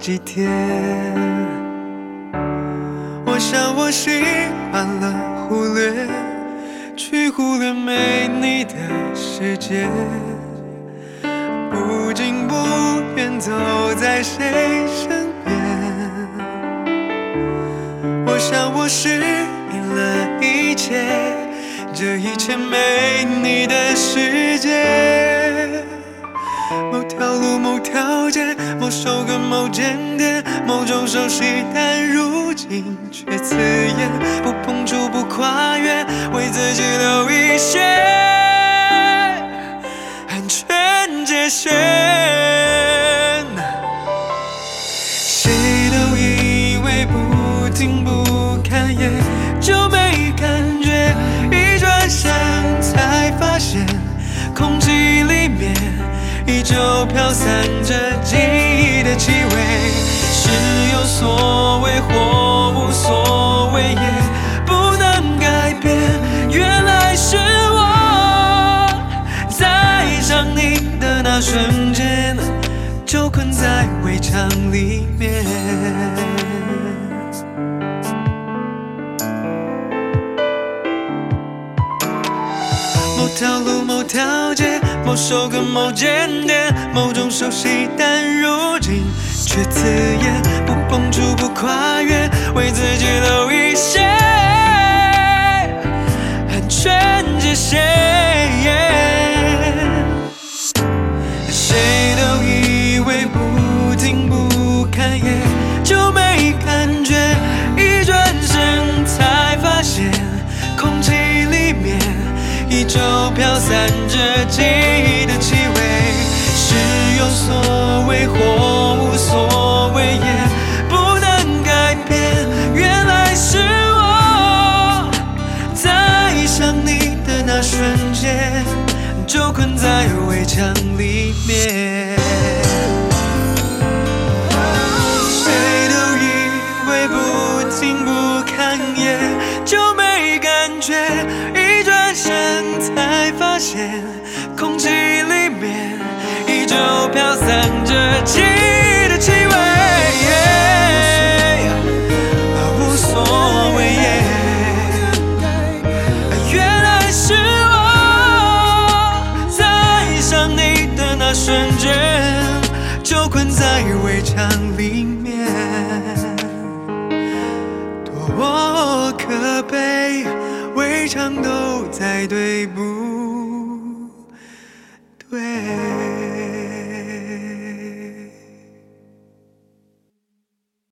几天。我想我习惯了忽略，去忽略没你的世界，不近不远走在谁身边。我想我适应了一切，这一切没你的世界。某条路，某条街，某首歌，某间店，某种熟悉，但如今却刺眼。不碰触，不跨越，为自己留一些安全界限。谁都以为不听不看也就没感觉，一转身才发现，空气里面依旧飘散着记忆的气味。是有所谓或无所谓，也不能改变。原来是我在爱上你的那瞬间，就困在围墙里面。某条路，某条街，某首歌，某间店，某种熟悉，但如今却刺眼。不碰触，不跨越，为自己留一些安全界限。谁都以为不听不看也就没感觉，一转身才发现，空气里面依旧飘散着记忆的气味。是有所谓或无所谓，也不能改变。原来是我在爱上你的那瞬间，就困在围墙里面。谁都以为不听不看也就没感觉，一转身才发现，空气里面依旧飘散着记忆的气味。无所谓，原来是我在爱上你的那瞬间，就困在围墙里面。多可悲，围墙都在对不